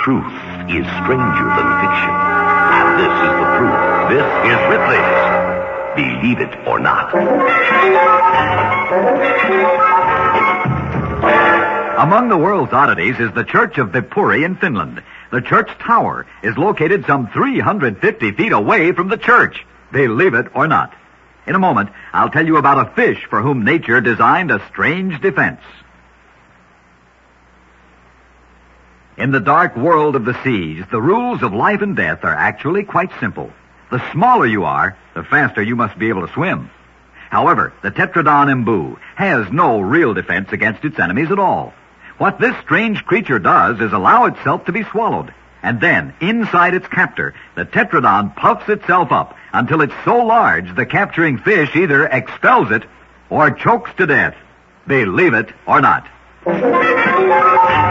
Truth is stranger than fiction. And this is the proof. This is Ripley's Believe It or Not. Among the world's oddities is the Church of Viipuri in Finland. The church tower is located some 350 feet away from the church. Believe it or not. In a moment, I'll tell you about a fish for whom nature designed a strange defense. In the dark world of the seas, the rules of life and death are actually quite simple. The smaller you are, the faster you must be able to swim. However, the Tetradon imbu has no real defense against its enemies at all. What this strange creature does is allow itself to be swallowed. And then, inside its captor, the Tetradon puffs itself up until it's so large the capturing fish either expels it or chokes to death. Believe it or not.